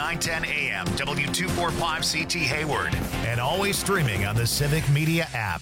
910 AM, W245CT Hayward, and always streaming on the Civic Media app.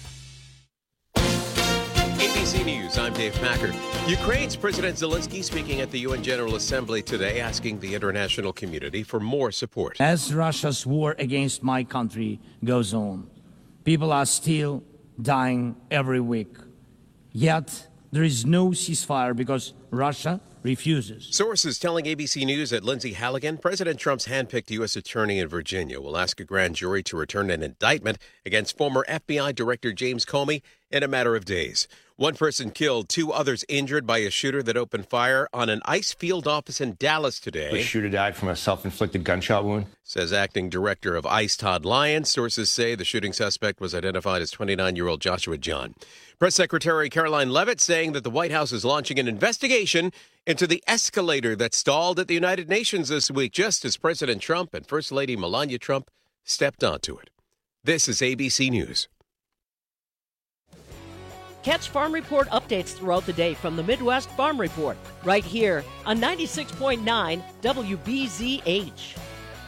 ABC News, I'm Dave Packer. Ukraine's President Zelensky speaking at the UN General Assembly today, asking the international community for more support. As Russia's war against my country goes on, people are still dying every week. Yet, there is no ceasefire because Russia refuses. Sources telling ABC News that Lindsay Halligan, President Trump's handpicked U.S. attorney in Virginia, will ask a grand jury to return an indictment against former FBI Director James Comey in a matter of days. One person killed, 2 others injured by a shooter that opened fire on an ICE field office in Dallas today. The shooter died from a self-inflicted gunshot wound, says acting director of ICE Todd Lyons. Sources say the shooting suspect was identified as 29-year-old Joshua John. Press Secretary Caroline Leavitt saying that the White House is launching an investigation into the escalator that stalled at the United Nations this week, just as President Trump and First Lady Melania Trump stepped onto it. This is ABC News. Catch Farm Report updates throughout the day from the Midwest Farm Report, right here on 96.9 WBZH.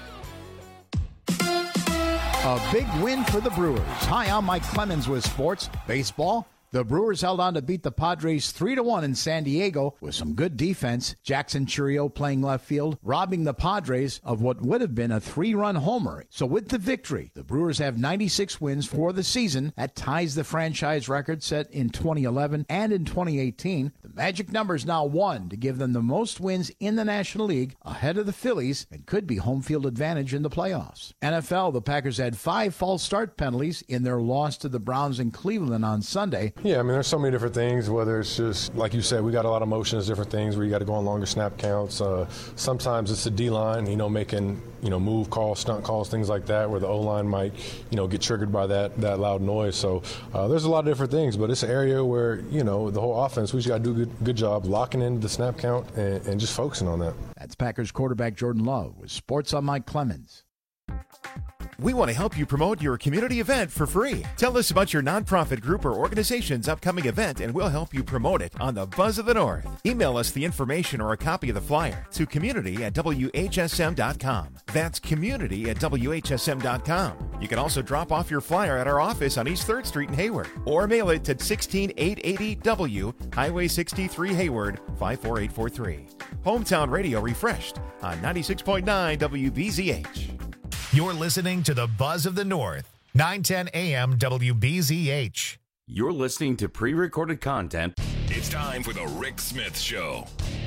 A big win for the Brewers. Hi, I'm Mike Clemens with Sports Baseball. The Brewers held on to beat the Padres 3-1 in San Diego with some good defense. Jackson Chourio playing left field, robbing the Padres of what would have been a 3-run homer. So with the victory, the Brewers have 96 wins for the season. That ties the franchise record set in 2011 and in 2018. The magic number is now 1 to give them the most wins in the National League, ahead of the Phillies, and could be home field advantage in the playoffs. NFL, the Packers had 5 false start penalties in their loss to the Browns in Cleveland on Sunday. Yeah, I mean, there's so many different things, whether it's just, like you said, we got a lot of motions, different things where you got to go on longer snap counts. Sometimes it's the D-line, making, move calls, stunt calls, things like that, where the O-line might, get triggered by that loud noise. So there's a lot of different things, but it's an area where, the whole offense, we just got to do a good job locking into the snap count and just focusing on that. That's Packers quarterback Jordan Love with Sports on Mike Clemens. We want to help you promote your community event for free. Tell us about your nonprofit group or organization's upcoming event, and we'll help you promote it on the Buzz of the North. Email us the information or a copy of the flyer to community@WHSM.com. That's community@WHSM.com. You can also drop off your flyer at our office on East 3rd Street in Hayward, or mail it to 16880 W, Highway 63 Hayward, 54843. Hometown Radio refreshed on 96.9 WBZH. You're listening to the Buzz of the North, 910 AM WBZH. You're listening to pre-recorded content. It's time for the Rick Smith Show.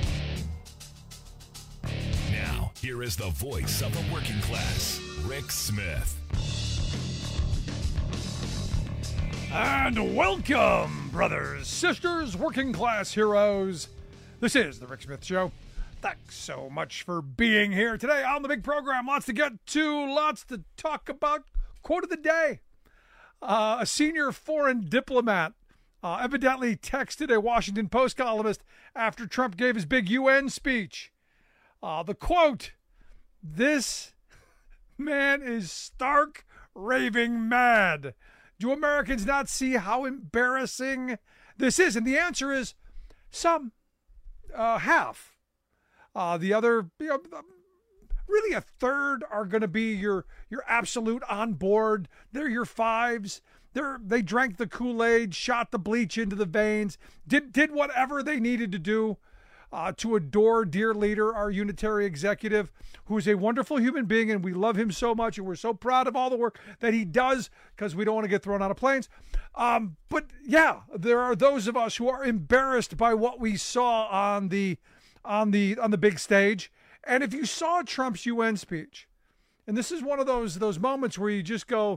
Now, here is the voice of the working class, Rick Smith. And welcome, brothers, sisters, working class heroes. This is the Rick Smith Show. Thanks so much for being here today on the big program. Lots to get to, lots to talk about. Quote of the day. A senior foreign diplomat evidently texted a Washington Post columnist after Trump gave his big UN speech. The quote, "This man is stark raving mad. Do Americans not see how embarrassing this is?" And the answer is some, half. The other, really a third are going to be your absolute on board. They're your fives. They drank the Kool-Aid, shot the bleach into the veins, did whatever they needed to do to adore dear leader, our unitary executive, who is a wonderful human being, and we love him so much, and we're so proud of all the work that he does because we don't want to get thrown out of planes. But yeah, there are those of us who are embarrassed by what we saw on the big stage. And if you saw Trump's UN speech, and this is one of those moments where you just go,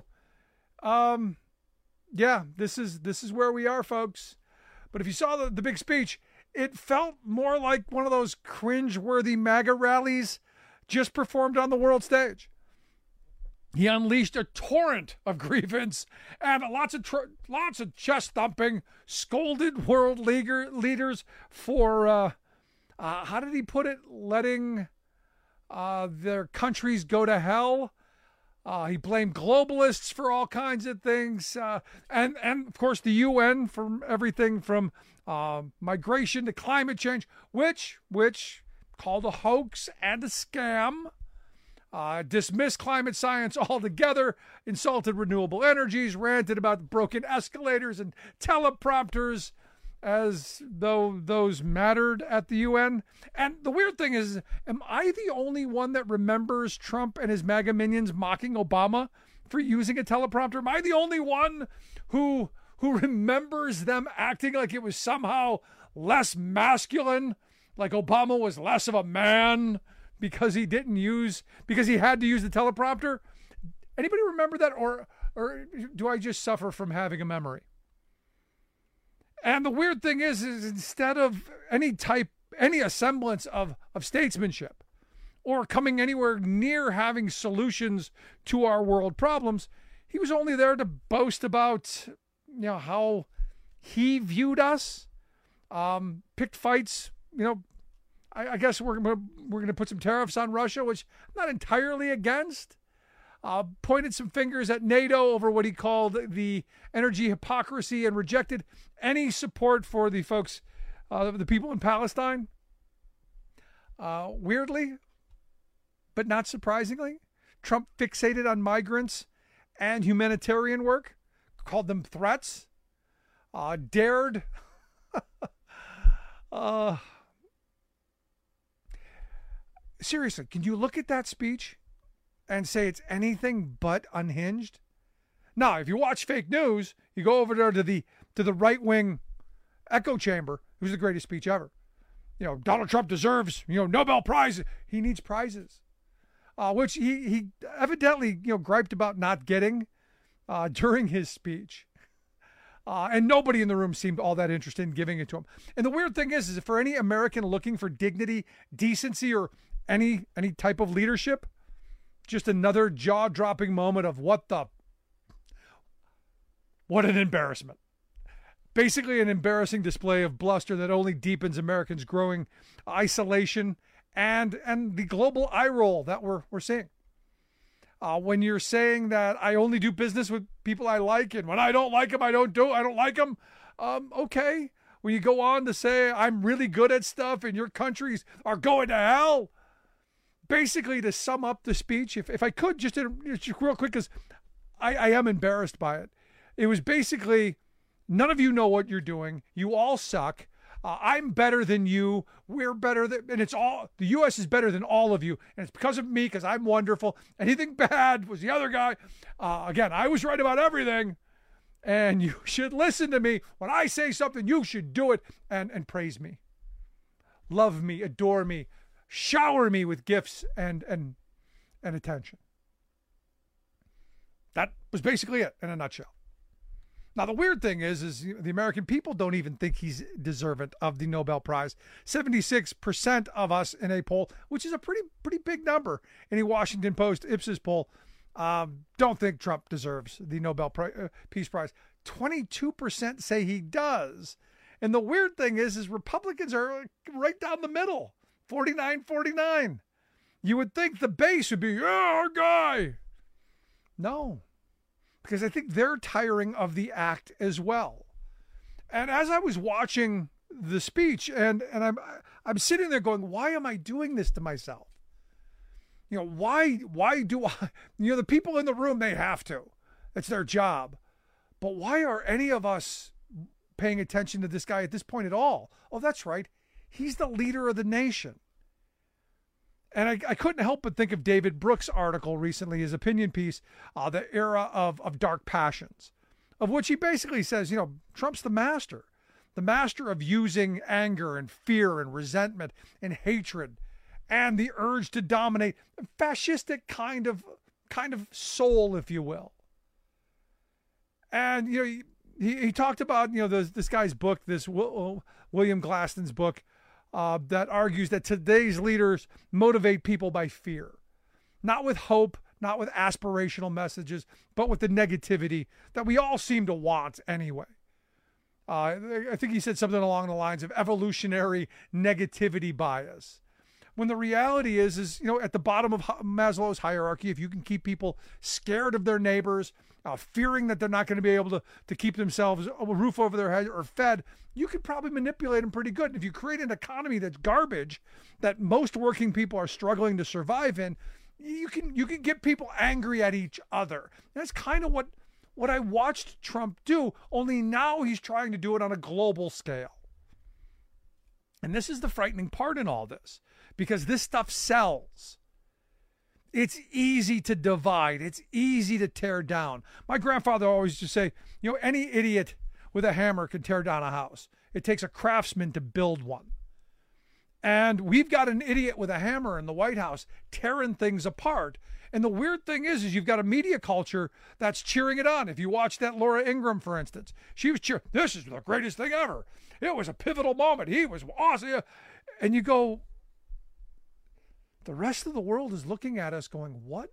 yeah, this is where we are, folks. But if you saw the big speech, it felt more like one of those cringe-worthy MAGA rallies just performed on the world stage. He unleashed a torrent of grievance and lots of chest thumping, scolded world leaders for how did he put it? Letting their countries go to hell. He blamed globalists for all kinds of things, and of course the UN for everything from migration to climate change, which called a hoax and a scam. dismissed climate science altogether, insulted renewable energies, ranted about broken escalators and teleprompters as though those mattered at the UN. And the weird thing is, am I the only one that remembers Trump and his MAGA minions mocking Obama for using a teleprompter? Am I the only one who remembers them acting like it was somehow less masculine, like Obama was less of a man because he had to use the teleprompter? Anybody remember that, or do I just suffer from having a memory? And the weird thing is instead of any semblance of statesmanship or coming anywhere near having solutions to our world problems, he was only there to boast about, how he viewed us, picked fights. I guess we're going to put some tariffs on Russia, which I'm not entirely against. Pointed some fingers at NATO over what he called the energy hypocrisy and rejected any support for the folks, the people in Palestine. Weirdly, but not surprisingly, Trump fixated on migrants and humanitarian work, called them threats, dared seriously, can you look at that speech and say it's anything but unhinged? Now, if you watch fake news, you go over there to the right-wing echo chamber. It was the greatest speech ever. Donald Trump deserves, Nobel Prize. He needs prizes, which he evidently, griped about not getting during his speech. And nobody in the room seemed all that interested in giving it to him. And the weird thing is for any American looking for dignity, decency, or any type of leadership, just another jaw-dropping moment of what an embarrassment. Basically an embarrassing display of bluster that only deepens Americans' growing isolation and the global eye roll that we're seeing. When you're saying that I only do business with people I like, and when I don't like them, I don't like them. Okay. When you go on to say I'm really good at stuff and your countries are going to hell. Basically, to sum up the speech, if I could just real quick, because I am embarrassed by it. It was basically, none of you know what you're doing. You all suck. I'm better than you. We're better than, and the U.S. is better than all of you. And it's because of me, because I'm wonderful. Anything bad was the other guy. Again, I was right about everything. And you should listen to me. When I say something, you should do it and praise me. Love me, adore me, shower me with gifts and attention. That was basically it in a nutshell. Now, the weird thing is the American people don't even think he's deserving of the Nobel Prize. 76% of us in a poll, which is a pretty big number in a Washington Post Ipsos poll, don't think Trump deserves the Nobel Peace Prize. 22% say he does. And the weird thing is Republicans are right down the middle, 49-49. You would think the base would be, our guy. No. Because I think they're tiring of the act as well. And as I was watching the speech, and I'm sitting there going, why am I doing this to myself? Why do I? The people in the room, they have to. It's their job. But why are any of us paying attention to this guy at this point at all? Oh, that's right. He's the leader of the nation. And I couldn't help but think of David Brooks' article recently, his opinion piece, The Era of Dark Passions, of which he basically says, Trump's the master of using anger and fear and resentment and hatred and the urge to dominate, a fascistic kind of soul, if you will. And, he talked about, this guy's book, this William Glaston's book, that argues that today's leaders motivate people by fear, not with hope, not with aspirational messages, but with the negativity that we all seem to want anyway. I think he said something along the lines of evolutionary negativity bias. When the reality is at the bottom of Maslow's hierarchy, if you can keep people scared of their neighbors, fearing that they're not going to be able to keep themselves a roof over their head or fed, you could probably manipulate them pretty good. And if you create an economy that's garbage, that most working people are struggling to survive in, you can get people angry at each other. That's kind of what I watched Trump do, only now he's trying to do it on a global scale. And this is the frightening part in all this, because this stuff sells. It's easy to divide. It's easy to tear down. My grandfather always used to say, any idiot with a hammer can tear down a house. It takes a craftsman to build one. And we've got an idiot with a hammer in the White House tearing things apart. And the weird thing is you've got a media culture that's cheering it on. If you watch that Laura Ingraham, for instance, she was cheering, this is the greatest thing ever. It was a pivotal moment. He was awesome. And you go, the rest of the world is looking at us going, what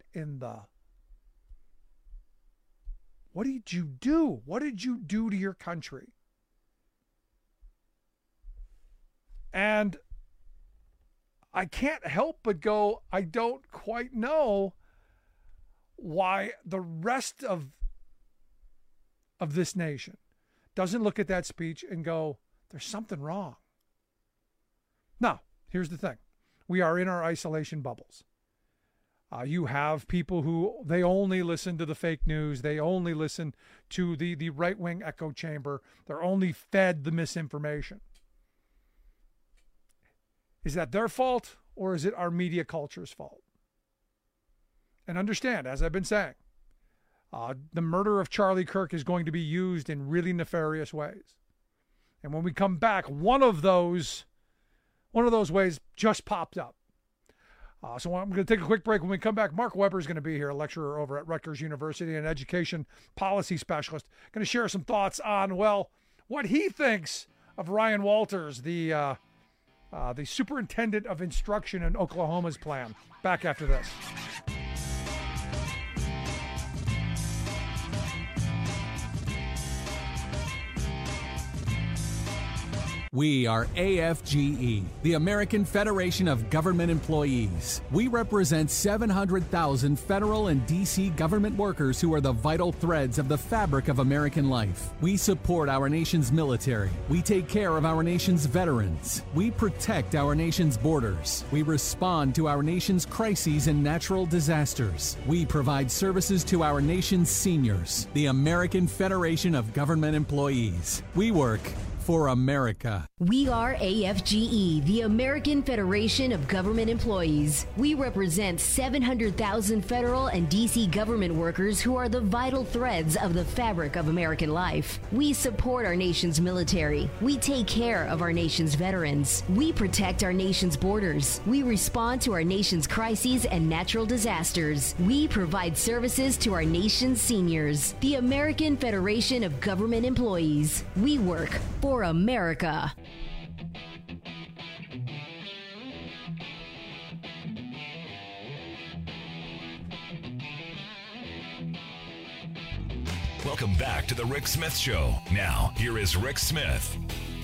did you do? What did you do to your country? And I can't help but go, I don't quite know why the rest of this nation doesn't look at that speech and go, there's something wrong. Now, here's the thing. We are in our isolation bubbles. You have people who, they only listen to the fake news. They only listen to the right-wing echo chamber. They're only fed the misinformation. Is that their fault, or is it our media culture's fault? And understand, as I've been saying, the murder of Charlie Kirk is going to be used in really nefarious ways. And when we come back, one of those ways just popped up. So I'm going to take a quick break. When we come back, Mark Weber is going to be here, a lecturer over at Rutgers University and education policy specialist, going to share some thoughts on, what he thinks of Ryan Walters, the superintendent of instruction in Oklahoma's plan. Back after this. We are AFGE, the American Federation of Government Employees. We represent 700,000 federal and D.C. government workers who are the vital threads of the fabric of American life. We support our nation's military. We take care of our nation's veterans. We protect our nation's borders. We respond to our nation's crises and natural disasters. We provide services to our nation's seniors. The American Federation of Government Employees. We work for America. We are AFGE, the American Federation of Government Employees. We represent 700,000 federal and D.C. government workers who are the vital threads of the fabric of American life. We support our nation's military. We take care of our nation's veterans. We protect our nation's borders. We respond to our nation's crises and natural disasters. We provide services to our nation's seniors. The American Federation of Government Employees. We work for America. Welcome back to the Rick Smith Show. Now, here is Rick Smith.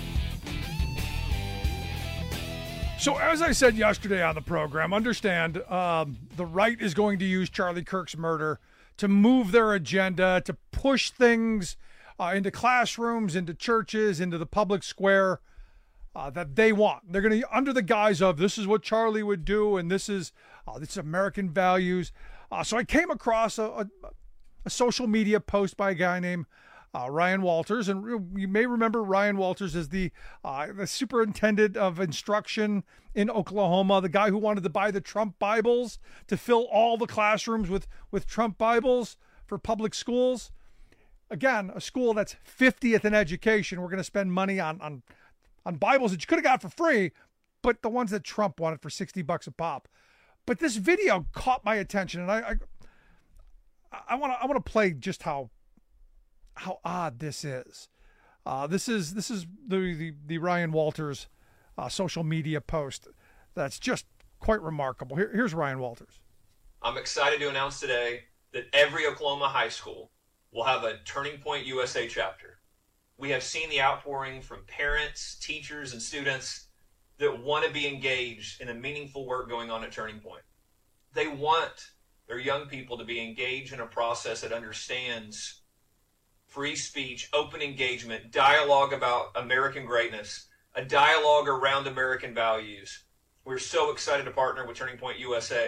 So as I said yesterday on the program, understand the right is going to use Charlie Kirk's murder to move their agenda, to push things into classrooms, into churches, into the public square that they want. They're going to, under the guise of this is what Charlie would do, and this is American values. So I came across a social media post by a guy named Ryan Walters, and you may remember Ryan Walters as the superintendent of instruction in Oklahoma, the guy who wanted to buy the Trump Bibles to fill all the classrooms with Trump Bibles for public schools. Again, a school that's 50th in education. We're going to spend money on Bibles that you could have got for free, but the ones that Trump wanted for $60 a pop. But this video caught my attention, and I want to play just how odd this is. This is the Ryan Walters social media post that's just quite remarkable. Here's Ryan Walters. I'm excited to announce today that every Oklahoma high school will have a Turning Point USA chapter. We have seen the outpouring from parents, teachers, and students that want to be engaged in the meaningful work going on at Turning Point. They want their young people to be engaged in a process that understands free speech, open engagement, dialogue about American greatness, a dialogue around American values. We're so excited to partner with Turning Point USA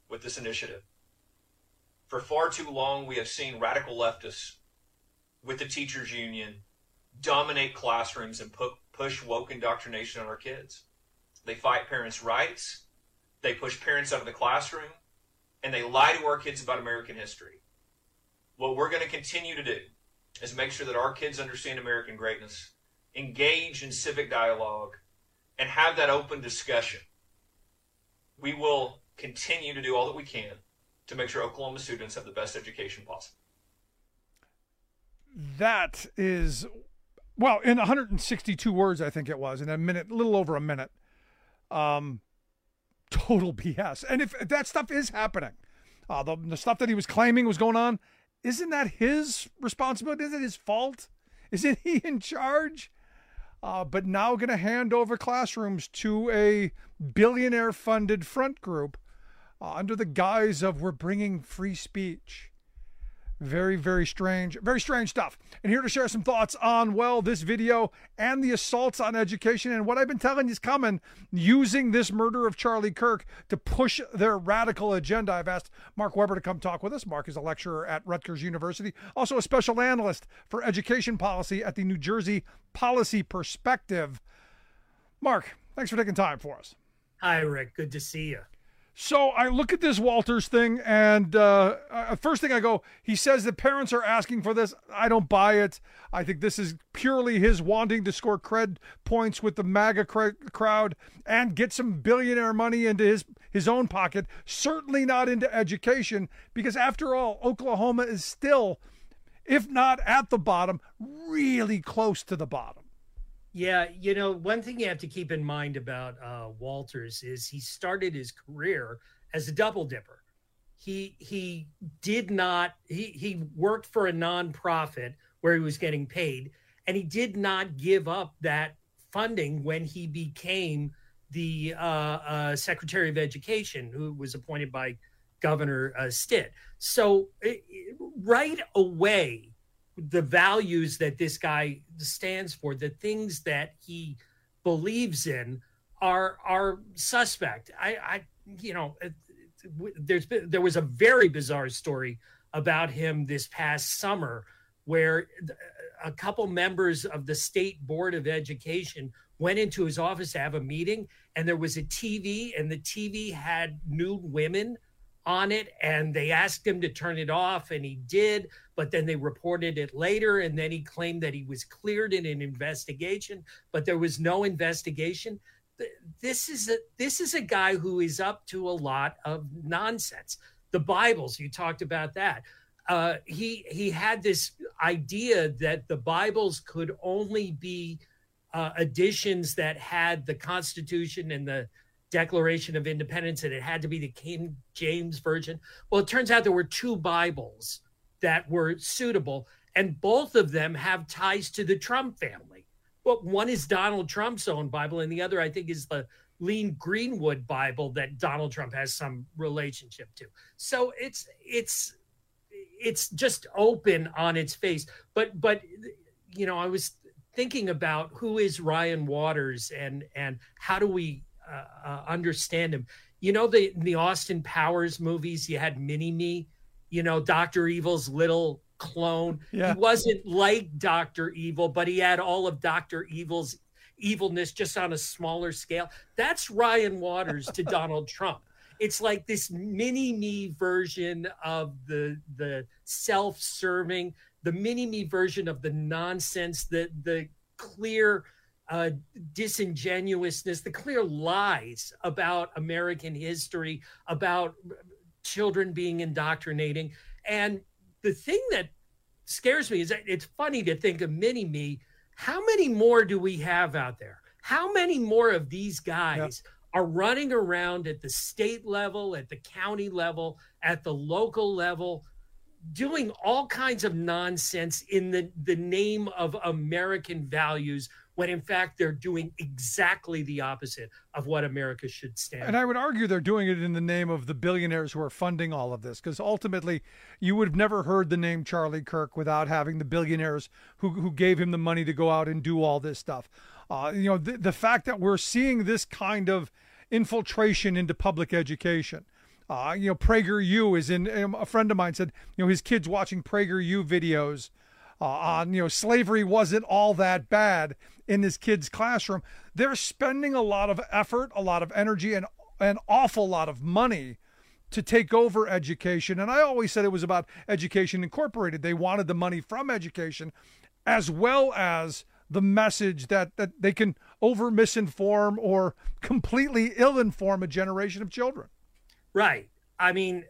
with this initiative. For far too long, we have seen radical leftists with the teachers union dominate classrooms and push woke indoctrination on our kids. They fight parents' rights, they push parents out of the classroom, and they lie to our kids about American history. What we're going to continue to do is make sure that our kids understand American greatness, engage in civic dialogue, and have that open discussion. We will continue to do all that we can to make sure Oklahoma students have the best education possible. That is, well, in 162 words, I think it was, in a minute, a little over a minute. Total BS. And if that stuff is happening, the stuff that he was claiming was going on, isn't that his responsibility? Isn't it his fault? Isn't he in charge? But now going to hand over classrooms to a billionaire-funded front group under the guise of we're bringing free speech. Very, very strange stuff. And here to share some thoughts on, well, this video and the assaults on education and what I've been telling you is coming, using this murder of Charlie Kirk to push their radical agenda. I've asked Mark Weber to come talk with us. Mark is a lecturer at Rutgers University, also a special analyst for education policy at the New Jersey Policy Perspective. Mark, thanks for taking time for us. Hi, Rick. Good to see you. So I look at this Walters thing, and first thing I go, he says that parents are asking for this. I don't buy it. I think this is purely his wanting to score cred points with the MAGA crowd and get some billionaire money into his own pocket, certainly not into education, because after all, Oklahoma is still, if not at the bottom, really close to the bottom. Yeah, one thing you have to keep in mind about Walters is he started his career as a double dipper. He worked for a nonprofit where he was getting paid, and he did not give up that funding when he became the Secretary of Education, who was appointed by Governor Stitt. So right away, the values that this guy stands for, the things that he believes in are suspect. There was a very bizarre story about him this past summer where a couple members of the State Board of Education went into his office to have a meeting, and there was a TV, and the TV had nude women on it, and they asked him to turn it off, and he did, but then they reported it later, and then he claimed that he was cleared in an investigation, but there was no investigation. This is a guy who is up to a lot of nonsense. The Bibles, you talked about that. He had this idea that the Bibles could only be editions that had the Constitution and the Declaration of Independence, and it had to be the King James Version. Well, it turns out there were two Bibles that were suitable, and both of them have ties to the Trump family. Well, one is Donald Trump's own Bible, and the other, I think, is the Lee Greenwood Bible that Donald Trump has some relationship to. So it's just open on its face. But I was thinking about who is Ryan Waters and how do we understand him. The Austin Powers movies, you had Mini-Me, Dr. Evil's little clone. Yeah. He wasn't like Dr. Evil, but he had all of Dr. Evil's evilness just on a smaller scale. That's Ryan Waters to Donald Trump. It's like this Mini-Me version of the self-serving, the Mini-Me version of the nonsense, the clear disingenuousness, the clear lies about American history, about children being indoctrinating. And the thing that scares me is that it's funny to think of Mini-Me. How many more do we have out there? How many more of these guys are running around at the state level, at the county level, at the local level, doing all kinds of nonsense in the name of American values, when in fact they're doing exactly the opposite of what America should stand for? And I would argue they're doing it in the name of the billionaires who are funding all of this, because ultimately you would have never heard the name Charlie Kirk without having the billionaires who gave him the money to go out and do all this stuff. The fact that we're seeing this kind of infiltration into public education, PragerU is in. A friend of mine said, his kids watching PragerU videos on, slavery wasn't all that bad in his kid's classroom. They're spending a lot of effort, a lot of energy, and an awful lot of money to take over education. And I always said it was about Education Incorporated. They wanted the money from education as well as the message that they can misinform or completely ill-inform a generation of children. Right. I mean,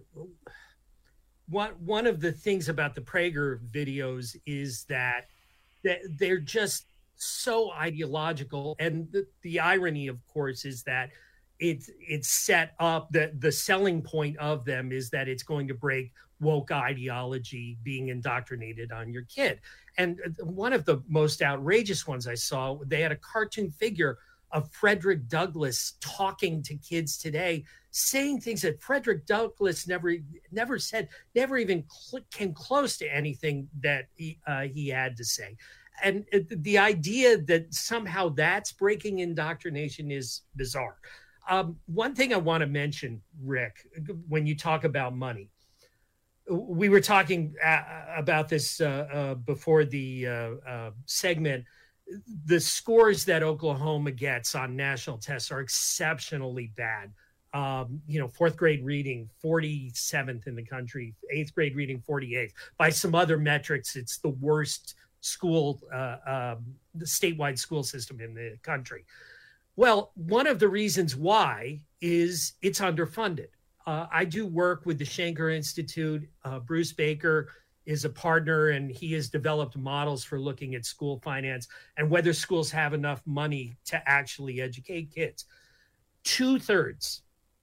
one of the things about the Prager videos is that they're just so ideological. And the irony, of course, is that it's set up, the selling point of them is that it's going to break woke ideology being indoctrinated on your kid. And one of the most outrageous ones I saw, they had a cartoon figure of Frederick Douglass talking to kids today, saying things that Frederick Douglass never said, never even came close to anything that he had to say. And the idea that somehow that's breaking indoctrination is bizarre. One thing I want to mention, Rick, when you talk about money, we were talking about this before the segment. The scores that Oklahoma gets on national tests are exceptionally bad. Fourth grade reading, 47th in the country, eighth grade reading, 48th. By some other metrics, it's the worst the statewide school system in the country. Well, one of the reasons why is it's underfunded. I do work with the Schenker Institute. Bruce Baker is a partner, and he has developed models for looking at school finance and whether schools have enough money to actually educate kids. 2/3,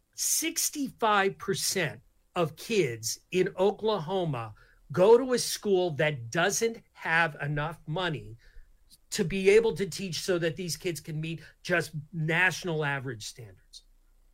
65% of kids in Oklahoma go to a school that doesn't have enough money to be able to teach so that these kids can meet just national average standards.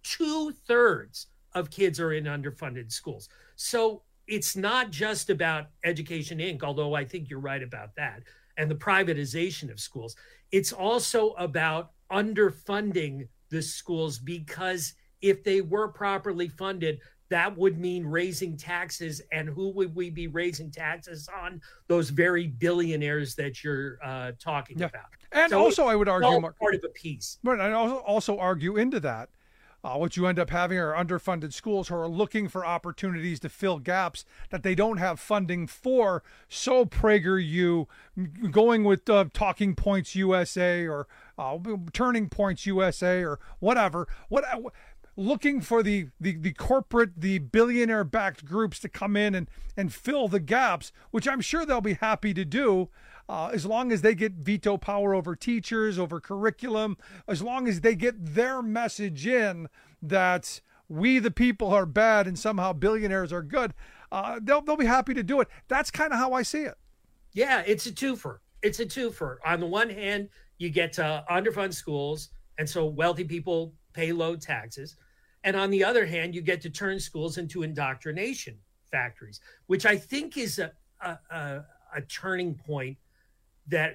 2/3 of kids are in underfunded schools. So it's not just about Education Inc., although I think you're right about that, and the privatization of schools. It's also about underfunding the schools, because if they were properly funded, that would mean raising taxes. And who would we be raising taxes on? Those very billionaires that you're talking about. And so also, I would argue, Mark, part of a piece. Right, and I also argue into that. What you end up having are underfunded schools who are looking for opportunities to fill gaps that they don't have funding for. So PragerU, going with Talking Points USA or Turning Points USA or whatever, looking for the corporate, the billionaire-backed groups to come in and fill the gaps, which I'm sure they'll be happy to do. As long as they get veto power over teachers, over curriculum, as long as they get their message in that we the people are bad and somehow billionaires are good, they'll be happy to do it. That's kind of how I see it. Yeah, it's a twofer. It's a twofer. On the one hand, you get to underfund schools, and so wealthy people pay low taxes. And on the other hand, you get to turn schools into indoctrination factories, which I think is a turning point. That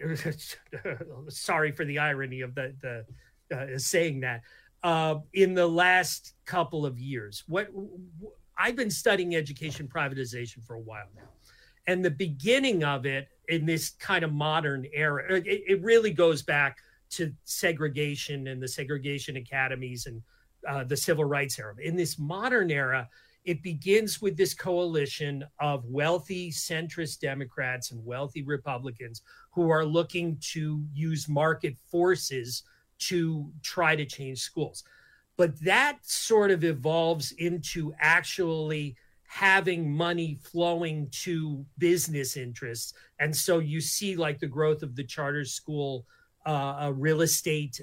sorry for the irony of the saying that in the last couple of years. What I've been studying education privatization for a while now, and the beginning of it in this kind of modern era, it really goes back to segregation and the segregation academies and the civil rights era. In this modern era, it begins with this coalition of wealthy centrist Democrats and wealthy Republicans who are looking to use market forces to try to change schools. But that sort of evolves into actually having money flowing to business interests. And so you see like the growth of the charter school real estate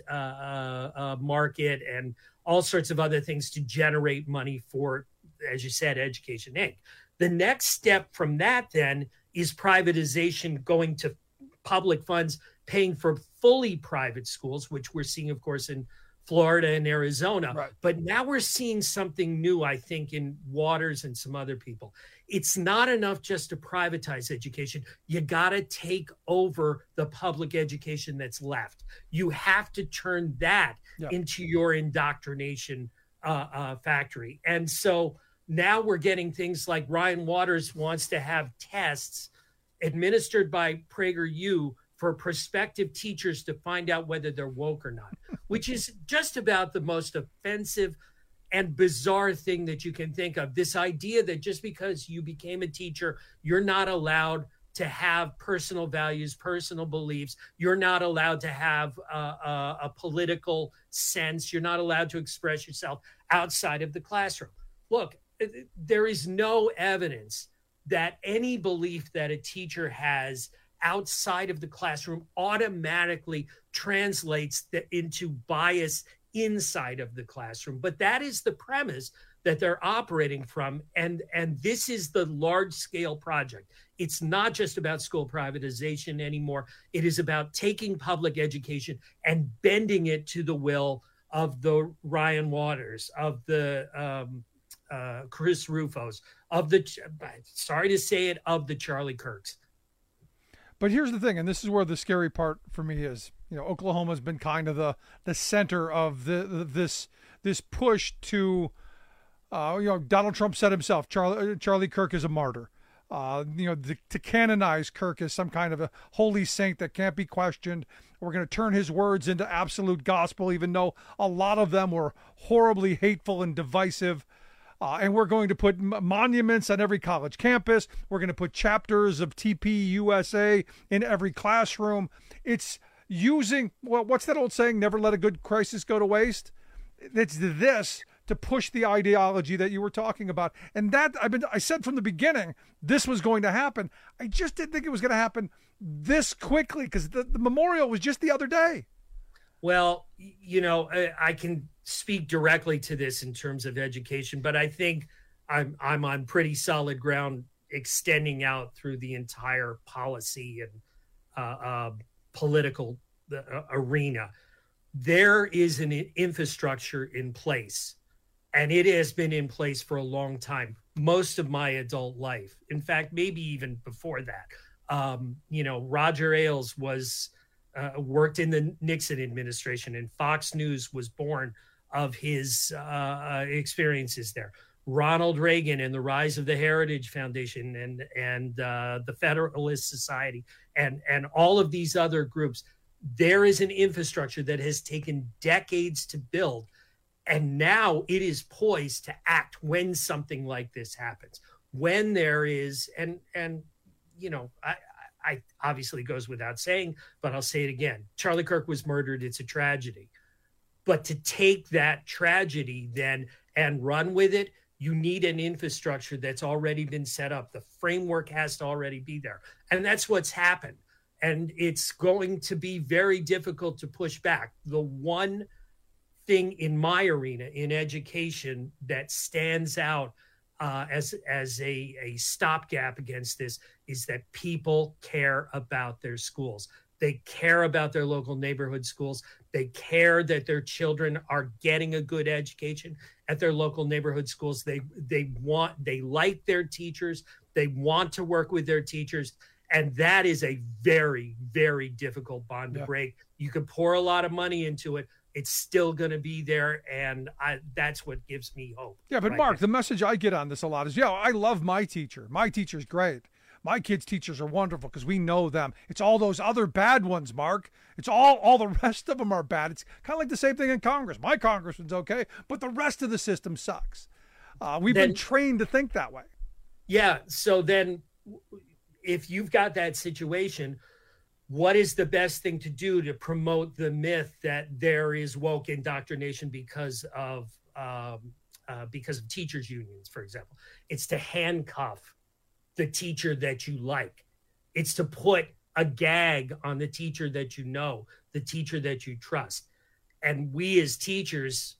market and all sorts of other things to generate money for, as you said, Education Inc. The next step from that then is privatization, going to public funds, paying for fully private schools, which we're seeing, of course, in Florida and Arizona. Right. But now we're seeing something new, I think, in Waters and some other people. It's not enough just to privatize education. You got to take over the public education that's left. You have to turn that into your indoctrination factory. And so now we're getting things like Ryan Waters wants to have tests administered by PragerU for prospective teachers to find out whether they're woke or not, which is just about the most offensive and bizarre thing that you can think of. This idea that just because you became a teacher, you're not allowed to have personal values, personal beliefs. You're not allowed to have a political sense. You're not allowed to express yourself outside of the classroom. Look, there is no evidence that any belief that a teacher has outside of the classroom automatically translates into bias inside of the classroom. But that is the premise that they're operating from. And this is the large scale project. It's not just about school privatization anymore. It is about taking public education and bending it to the will of the Ryan Waters, of the Chris Rufos, of the, sorry to say it, of the Charlie Kirks. But here's the thing, and this is where the scary part for me is. Oklahoma's been kind of the center of this push to, Donald Trump said himself, Charlie Kirk is a martyr. To canonize Kirk as some kind of a holy saint that can't be questioned. We're going to turn his words into absolute gospel, even though a lot of them were horribly hateful and divisive. And we're going to put monuments on every college campus. We're going to put chapters of TPUSA in every classroom. It's using, what's that old saying? Never let a good crisis go to waste. It's this to push the ideology that you were talking about. And that I said from the beginning, this was going to happen. I just didn't think it was going to happen this quickly because the memorial was just the other day. Well, I can speak directly to this in terms of education, but I think I'm on pretty solid ground extending out through the entire policy and political arena. There is an infrastructure in place, and it has been in place for a long time, most of my adult life. In fact, maybe even before that. Roger Ailes worked in the Nixon administration, and Fox News was born of his experiences there. Ronald Reagan and the rise of the Heritage Foundation and the Federalist Society and all of these other groups. There is an infrastructure that has taken decades to build, and now it is poised to act when something like this happens. When there is, I obviously goes without saying, but I'll say it again. Charlie Kirk was murdered. It's a tragedy. But to take that tragedy then and run with it, you need an infrastructure that's already been set up. The framework has to already be there. And that's what's happened. And it's going to be very difficult to push back. The one thing in my arena, in education, that stands out as a stopgap against this is that people care about their schools. They care about their local neighborhood schools. They care that their children are getting a good education at their local neighborhood schools. They like their teachers. They want to work with their teachers. And that is a very, very difficult bond to break. You can pour a lot of money into it. It's still going to be there, and that's what gives me hope. Yeah, but Mark, the message I get on this a lot is, I love my teacher. My teacher's great. My kids' teachers are wonderful because we know them. It's all those other bad ones, Mark. It's all the rest of them are bad. It's kind of like the same thing in Congress. My congressman's okay, but the rest of the system sucks. We've been trained to think that way. Yeah, so then if you've got that situation, what is the best thing to do to promote the myth that there is woke indoctrination because of teachers' unions, for example? It's to handcuff the teacher that you like. It's to put a gag on the teacher that you know, the teacher that you trust. And we as teachers,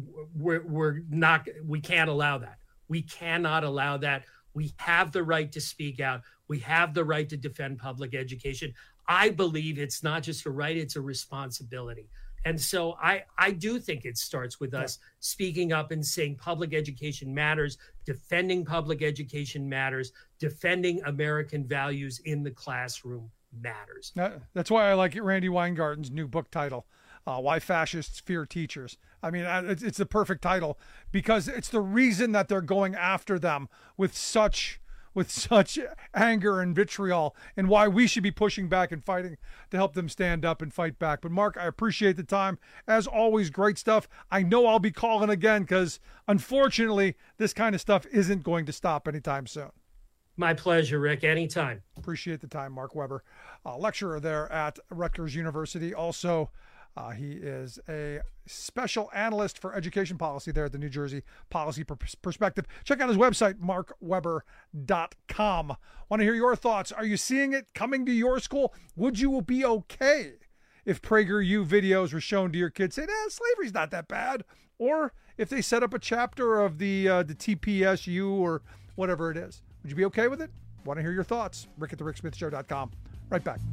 we can't allow that. We cannot allow that. We have the right to speak out. We have the right to defend public education. I believe it's not just a right, it's a responsibility. And so I do think it starts with us speaking up and saying public education matters, defending public education matters, defending American values in the classroom matters. That's why I like Randy Weingarten's new book title. Why Fascists Fear Teachers. I mean, it's the perfect title because it's the reason that they're going after them with such anger and vitriol, and why we should be pushing back and fighting to help them stand up and fight back. But Mark, I appreciate the time. As always, great stuff. I know I'll be calling again because unfortunately this kind of stuff isn't going to stop anytime soon. My pleasure, Rick. Anytime. Appreciate the time. Mark Weber, lecturer there at Rutgers University. Also, he is a special analyst for education policy there at the New Jersey Policy Perspective. Check out his website, markweber.com. Want to hear your thoughts? Are you seeing it coming to your school? Would you be okay if PragerU videos were shown to your kids saying, slavery's not that bad? Or if they set up a chapter of the TPSU or whatever it is? Would you be okay with it? Want to hear your thoughts? Rick at thericksmithshow.com. Right back.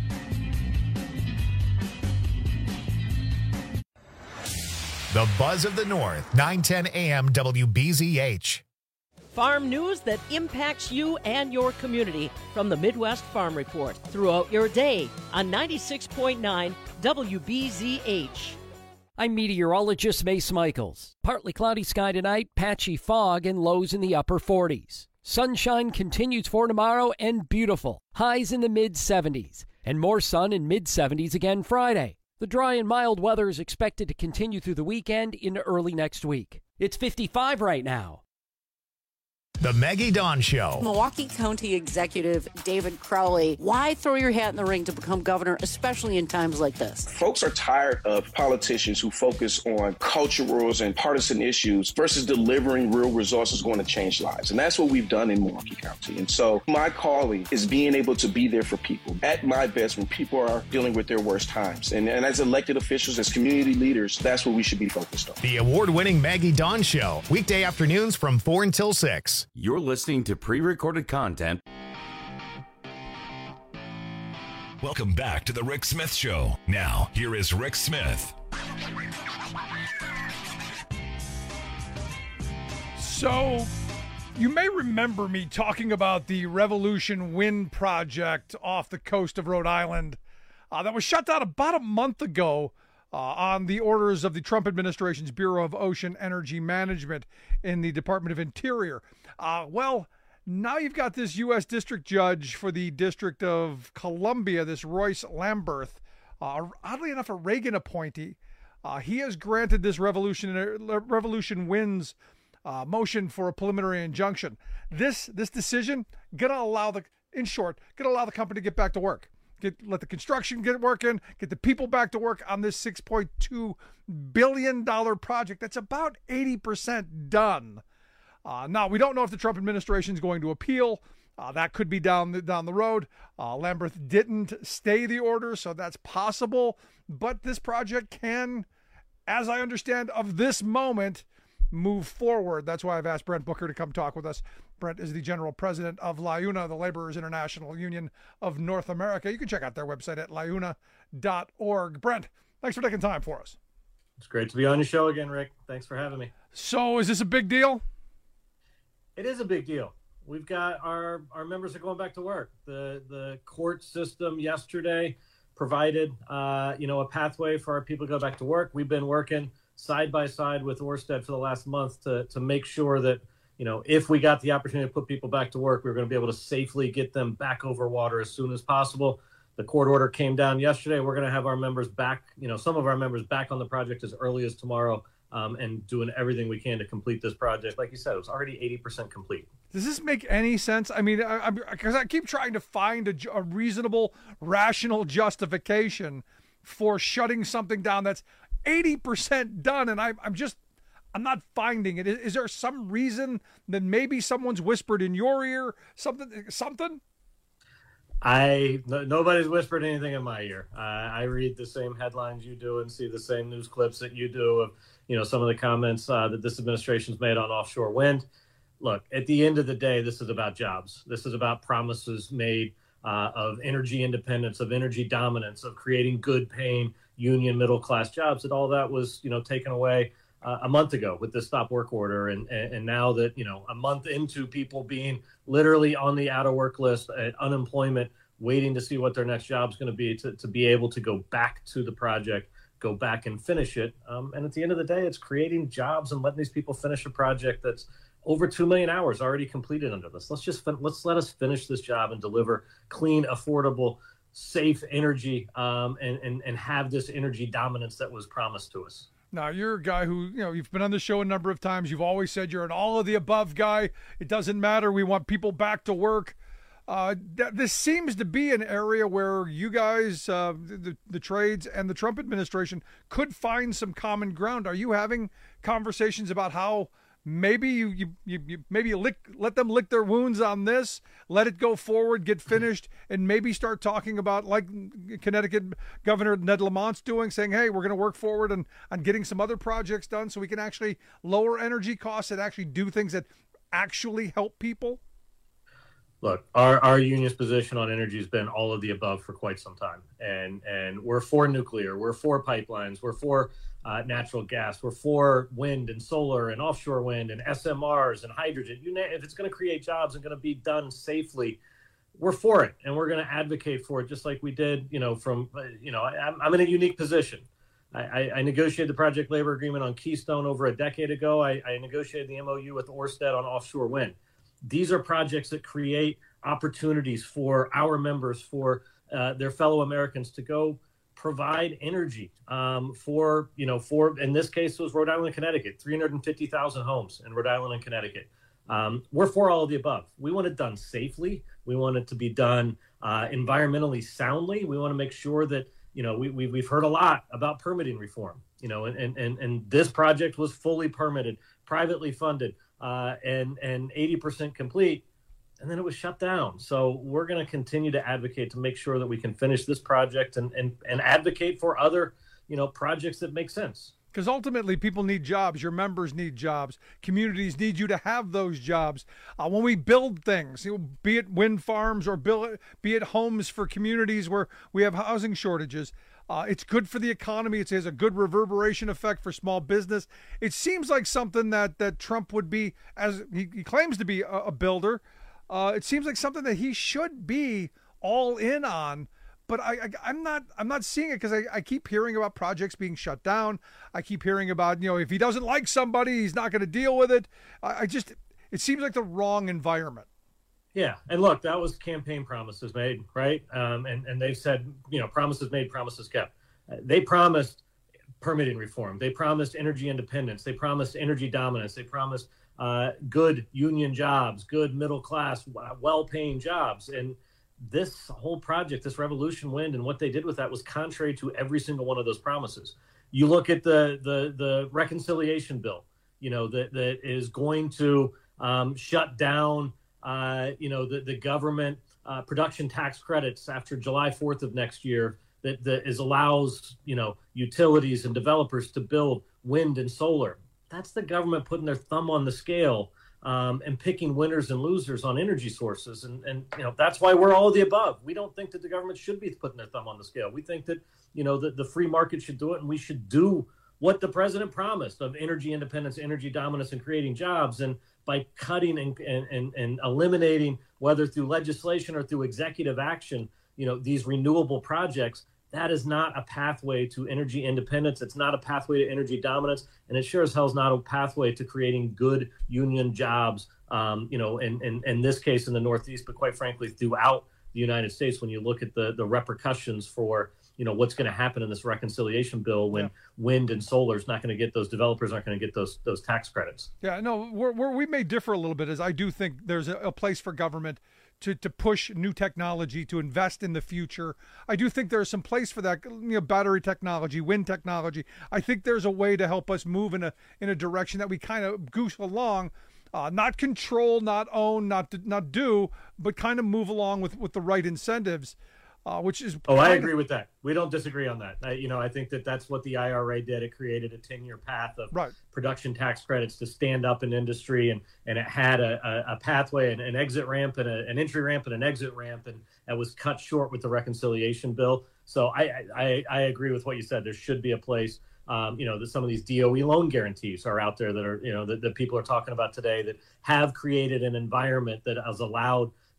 The Buzz of the North, 910 AM WBZH. Farm news that impacts you and your community from the Midwest Farm Report throughout your day on 96.9 WBZH. I'm meteorologist Mace Michaels. Partly cloudy sky tonight, patchy fog, and lows in the upper 40s. Sunshine continues for tomorrow and beautiful. Highs in the mid-70s. And more sun in mid-70s again Friday. The dry and mild weather is expected to continue through the weekend into early next week. It's 55 right now. The Maggie Dawn Show. Milwaukee County Executive David Crowley, why throw your hat in the ring to become governor, especially in times like this? Folks are tired of politicians who focus on culturals and partisan issues versus delivering real resources going to change lives. And that's what we've done in Milwaukee County. And so my calling is being able to be there for people at my best when people are dealing with their worst times. And as elected officials, as community leaders, that's what we should be focused on. The award-winning Maggie Dawn Show, weekday afternoons from 4 until 6. You're listening to pre-recorded content. Welcome back to the Rick Smith Show. Now, here is Rick Smith. So, you may remember me talking about the Revolution Wind project off the coast of Rhode Island that was shut down about a month ago on the orders of the Trump administration's Bureau of Ocean Energy Management in the Department of Interior. Well, now you've got this U.S. District Judge for the District of Columbia, this Royce Lamberth, oddly enough, a Reagan appointee. He has granted this Revolution Winds motion for a preliminary injunction. This decision gonna allow the company to get back to work. Let the construction get working, get the people back to work on this $6.2 billion project that's about 80% done. Now, we don't know if the Trump administration is going to appeal. That could be down the road. Lamberth didn't stay the order, so that's possible. But this project can, as I understand, of this moment, move forward. That's why I've asked Brent Booker to come talk with us. Brent is the general president of LIUNA, the Laborers International Union of North America. You can check out their website at liuna.org. Brent, thanks for taking time for us. It's great to be on your show again, Rick. Thanks for having me. So is this a big deal? It is a big deal. We've got our members are going back to work. The court system yesterday provided a pathway for our people to go back to work. We've been working side by side with Orsted for the last month to make sure that, if we got the opportunity to put people back to work, we were going to be able to safely get them back over water as soon as possible. The court order came down yesterday. We're going to have our members back, some of our members back on the project as early as tomorrow, and doing everything we can to complete this project. Like you said, it was already 80% complete. Does this make any sense? I mean, because I keep trying to find a reasonable, rational justification for shutting something down that's 80% done, and I'm not finding it. Is there some reason that maybe someone's whispered in your ear something? Nobody's whispered anything in my ear. I read the same headlines you do and see the same news clips that you do of, some of the comments that this administration's made on offshore wind. Look, at the end of the day, this is about jobs. This is about promises made of energy independence, of energy dominance, of creating good paying union middle-class jobs, and all that was, taken away a month ago with the stop work order. And now that, a month into people being literally on the out of work list at unemployment, waiting to see what their next job is going to be to be able to go back to the project, go back and finish it. And at the end of the day, it's creating jobs and letting these people finish a project that's over 2 million hours already completed under this. Let's let us finish this job and deliver clean, affordable, safe energy, and have this energy dominance that was promised to us. Now, you're a guy who, you've been on the show a number of times. You've always said you're an all of the above guy. It doesn't matter. We want people back to work. This seems to be an area where you guys, the trades and the Trump administration, could find some common ground. Are you having conversations about how maybe you let them lick their wounds on this, let it go forward, get finished, and maybe start talking about, like Connecticut Governor Ned Lamont's doing, saying, hey, we're going to work forward on getting some other projects done so we can actually lower energy costs and actually do things that actually help people? Look, our union's position on energy has been all of the above for quite some time. And we're for nuclear, we're for pipelines, we're for natural gas, we're for wind and solar and offshore wind and SMRs and hydrogen. If it's going to create jobs and going to be done safely, we're for it. And we're going to advocate for it, just like we did, I'm in a unique position. I negotiated the project labor agreement on Keystone over a decade ago. I negotiated the MOU with Ørsted on offshore wind. These are projects that create opportunities for our members, for their fellow Americans to go provide energy for, in this case, it was Rhode Island and Connecticut, 350,000 homes in Rhode Island and Connecticut. We're for all of the above. We want it done safely. We want it to be done environmentally soundly. We want to make sure that, we've heard a lot about permitting reform, and this project was fully permitted, privately funded, and 80% complete, and then it was shut down. So we're going to continue to advocate to make sure that we can finish this project and advocate for other, projects that make sense. Because ultimately, people need jobs. Your members need jobs. Communities need you to have those jobs. When we build things, be it wind farms or be it homes for communities where we have housing shortages, it's good for the economy. It has a good reverberation effect for small business. It seems like something that Trump would be, as he claims to be a builder. It seems like something that he should be all in on. But I'm not seeing it because I keep hearing about projects being shut down. I keep hearing about, if he doesn't like somebody, he's not going to deal with it. It seems like the wrong environment. Yeah. And look, that was campaign promises made, right? And they've said, promises made, promises kept. They promised permitting reform. They promised energy independence. They promised energy dominance. They promised good union jobs, good middle class, well-paying jobs. And this whole project, this Revolution Wind, and what they did with that was contrary to every single one of those promises. You look at the reconciliation bill, that is going to shut down, the government production tax credits after July 4th of next year that allows, utilities and developers to build wind and solar. That's the government putting their thumb on the scale and picking winners and losers on energy sources. And that's why we're all of the above. We don't think that the government should be putting their thumb on the scale. We think that, that the free market should do it, and we should do what the president promised of energy independence, energy dominance, and creating jobs. And by cutting and eliminating, whether through legislation or through executive action, these renewable projects, that is not a pathway to energy independence. It's not a pathway to energy dominance. And it sure as hell is not a pathway to creating good union jobs, in this case in the Northeast, but quite frankly, throughout the United States, when you look at the repercussions for, what's going to happen in this reconciliation bill when wind and solar is not going to get, those developers aren't going to get those tax credits. Yeah, no, where we may differ a little bit is I do think there's a place for government to push new technology, to invest in the future. I do think there's some place for that, battery technology, wind technology. I think there's a way to help us move in a direction that we kind of goose along, not control, not own, not do, but kind of move along with the right incentives. Which is I agree with that. We don't disagree on that. I think that's what the IRA did. It created a 10-year path of production tax credits to stand up an industry, and it had a pathway, an exit ramp, and an entry ramp, and an exit ramp, and that was cut short with the reconciliation bill. So I agree with what you said. There should be a place. That some of these DOE loan guarantees are out there that are, that people are talking about today, that have created an environment that has allowed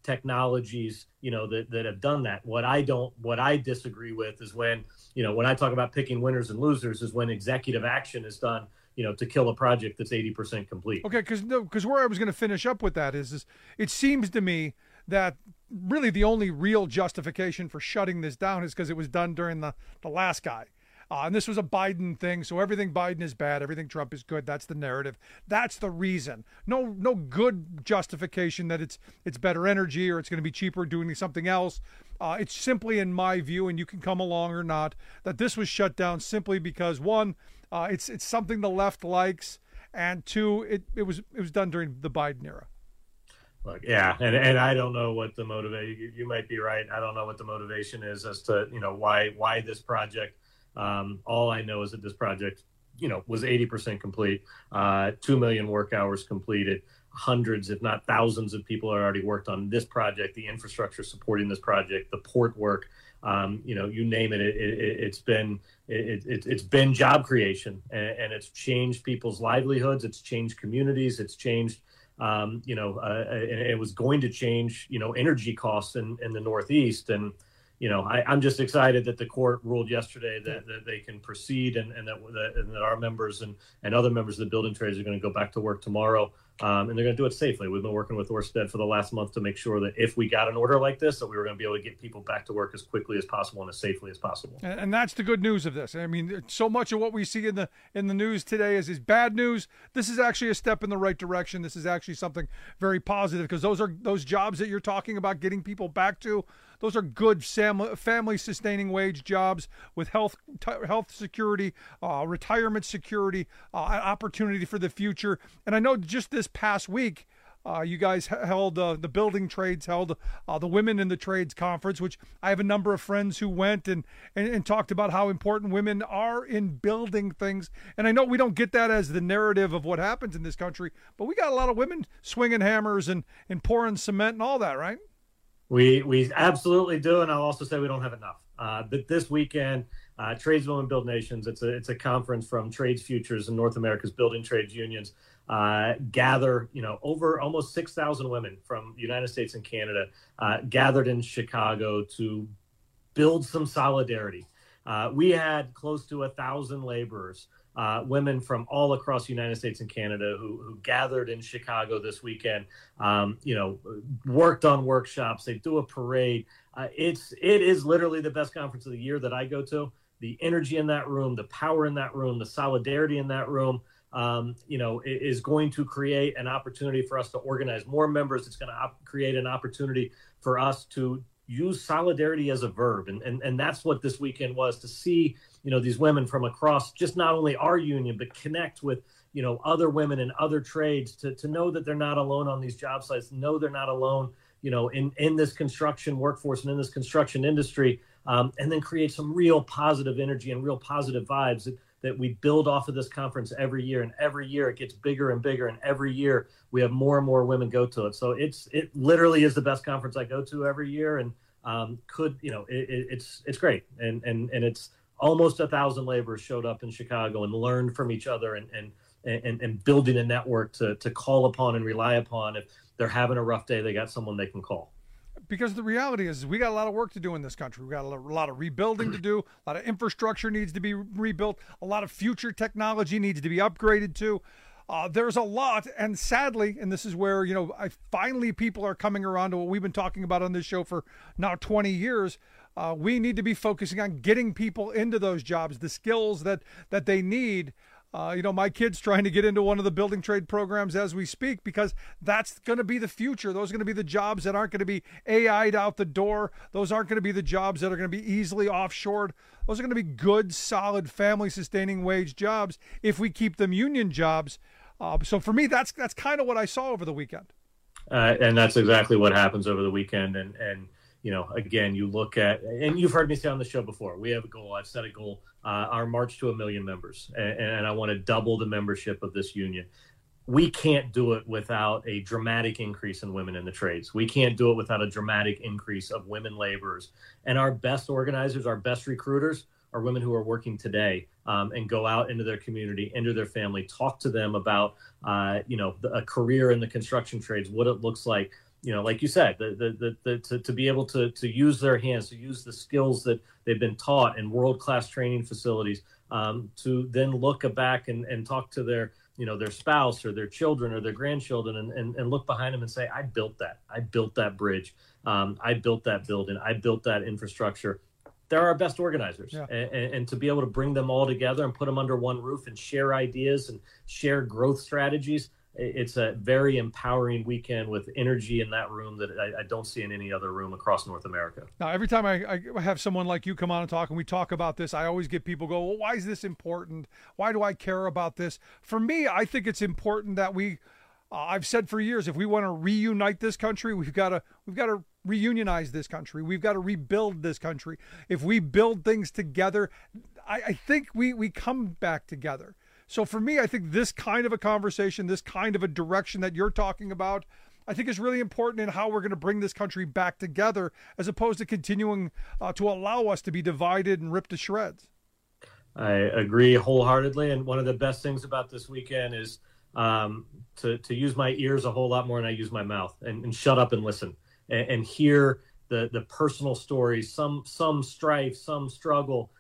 technologies, that have done that. What I disagree with is when I talk about picking winners and losers is when executive action is done, to kill a project that's 80% complete. Okay, because where I was going to finish up with that is it seems to me that really the only real justification for shutting this down is because it was done during the last guy. And this was a Biden thing, so everything Biden is bad, everything Trump is good. That's the narrative. That's the reason. No good justification that it's better energy or it's going to be cheaper doing something else. It's simply, in my view, and you can come along or not, that this was shut down simply because, one, it's something the left likes, and two, it was done during the Biden era. Look, yeah, and I don't know what the motivation. You might be right. I don't know what the motivation is as to why this project. All I know is that this project, was 80% complete, 2 million work hours completed, hundreds, if not thousands of people are already worked on this project, the infrastructure supporting this project, the port work, you name it. It's been job creation, and it's changed people's livelihoods. It's changed communities. It's changed, and it was going to change, energy costs in the Northeast. And, I'm just excited that the court ruled yesterday that they can proceed and that our members and other members of the building trades are going to go back to work tomorrow. And they're going to do it safely. We've been working with Ørsted for the last month to make sure that if we got an order like this, that we were going to be able to get people back to work as quickly as possible and as safely as possible. And that's the good news of this. I mean, so much of what we see in the news today is bad news. This is actually a step in the right direction. This is actually something very positive because those jobs that you're talking about getting people back to. Those are good family-sustaining wage jobs with health security, retirement security, opportunity for the future. And I know just this past week, you guys held the building trades held the Women in the Trades conference, which I have a number of friends who went and talked about how important women are in building things. And I know we don't get that as the narrative of what happens in this country, but we got a lot of women swinging hammers and pouring cement and all that, right? We absolutely do, and I'll also say we don't have enough. But this weekend, Tradeswomen Build Nations, it's a conference from Trades Futures and North America's building trades unions, gather, over almost 6,000 women from the United States and Canada gathered in Chicago to build some solidarity. We had close to 1,000 laborers, women from all across the United States and Canada who gathered in Chicago this weekend, worked on workshops. They do a parade. It is literally the best conference of the year that I go to. The energy in that room, the power in that room, the solidarity in that room, is going to create an opportunity for us to organize more members. It's going to create an opportunity for us to use solidarity as a verb. And that's what this weekend was, to see, these women from across just not only our union, but connect with, other women in other trades to know that they're not alone on these job sites, know they're not alone, in this construction workforce and in this construction industry, and then create some real positive energy and real positive vibes that we build off of this conference every year. And every year it gets bigger and bigger. And every year we have more and more women go to it. So it literally is the best conference I go to every year. And it's great. And it's almost 1,000 laborers showed up in Chicago and learned from each other and building a network to call upon and rely upon. If they're having a rough day, they got someone they can call. Because the reality is we got a lot of work to do in this country. We got a lot of rebuilding to do. A lot of infrastructure needs to be rebuilt. A lot of future technology needs to be upgraded to. There's a lot, and sadly, and this is where, finally people are coming around to what we've been talking about on this show for now 20 years. We need to be focusing on getting people into those jobs, the skills that they need. My kid's trying to get into one of the building trade programs as we speak, because that's going to be the future. Those are going to be the jobs that aren't going to be AI'd out the door. Those aren't going to be the jobs that are going to be easily offshored. Those are going to be good, solid, family-sustaining wage jobs if we keep them union jobs. So for me, that's kind of what I saw over the weekend. And that's exactly what happens over the weekend. And again, you look at, and you've heard me say on the show before, we have a goal. I've set a goal, our march to 1 million members. And I want to double the membership of this union. We can't do it without a dramatic increase in women in the trades. We can't do it without a dramatic increase of women laborers. And our best organizers, our best recruiters are women who are working today and go out into their community, into their family, talk to them about, a career in the construction trades, what it looks like, like you said, to be able to use their hands, to use the skills that they've been taught in world-class training facilities, to then look back and talk to their spouse or their children or their grandchildren and look behind them and say, I built that bridge. I built that building. I built that infrastructure. They're our best organizers. Yeah. And to be able to bring them all together and put them under one roof and share ideas and share growth strategies, it's a very empowering weekend with energy in that room that I don't see in any other room across North America. Now, every time I have someone like you come on and talk, and we talk about this, I always get people go, well, why is this important? Why do I care about this? For me, I think it's important that I've said for years, if we want to reunite this country, we've got to reunionize this country. We've got to rebuild this country. If we build things together, I think we come back together. So for me, I think this kind of a conversation, this kind of a direction that you're talking about, I think is really important in how we're going to bring this country back together, as opposed to continuing to allow us to be divided and ripped to shreds. I agree wholeheartedly. And one of the best things about this weekend is to use my ears a whole lot more than I use my mouth, and shut up and listen and hear the personal stories, some strife, some struggle,